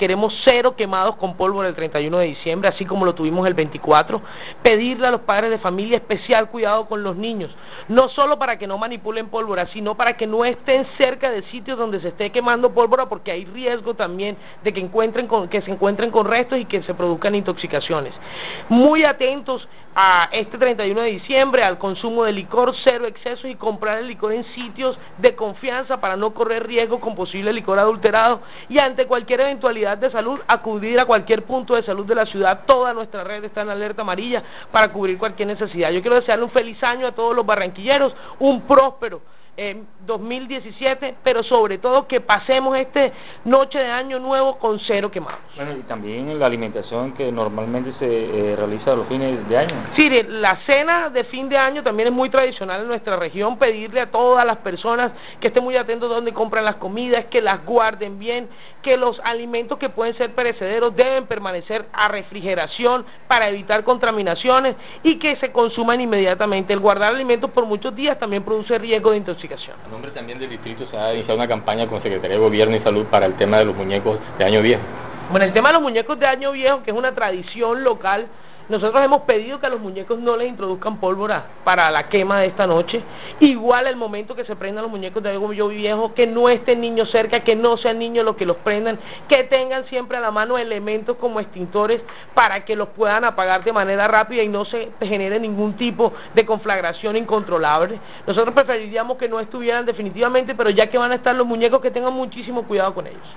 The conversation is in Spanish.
Queremos 0 quemados con pólvora el 31 de diciembre, así como lo tuvimos el 24. Pedirle a los padres de familia especial cuidado con los niños, no solo para que no manipulen pólvora, sino para que no estén cerca de sitios donde se esté quemando pólvora, porque hay riesgo también de que se encuentren con restos y que se produzcan intoxicaciones. Muy atentos a este 31 de diciembre, al consumo de licor, 0 excesos, y comprar el licor en sitios de confianza para no correr riesgo con posible licor adulterado, y ante cualquier eventualidad de salud, acudir a cualquier punto de salud de la ciudad. Toda nuestra red está en alerta amarilla para cubrir cualquier necesidad. Yo quiero desearle un feliz año a todos los barranquilleros, un próspero 2017, pero sobre todo que pasemos este noche de año nuevo con 0 quemados. Bueno, y también la alimentación que normalmente se realiza a los fines de año. Sí, la cena de fin de año también es muy tradicional en nuestra región. Pedirle a todas las personas que estén muy atentos donde compran las comidas, que las guarden bien, que los alimentos que pueden ser perecederos deben permanecer a refrigeración para evitar contaminaciones, y que se consuman inmediatamente. El guardar alimentos por muchos días también produce riesgo de intoxicación. A nombre también del distrito se ha iniciado una campaña con Secretaría de Gobierno y Salud para el tema de los muñecos de Año Viejo. Bueno, el tema de los muñecos de Año Viejo, que es una tradición local, nosotros hemos pedido que a los muñecos no les introduzcan pólvora para la quema de esta noche. Igual el momento que se prendan los muñecos de Año Viejo, que no estén niños cerca, que no sean niños los que los prendan, que tengan siempre a la mano elementos como extintores para que los puedan apagar de manera rápida y no se genere ningún tipo de conflagración incontrolable. Nosotros preferiríamos que no estuvieran definitivamente, pero ya que van a estar los muñecos, que tengan muchísimo cuidado con ellos.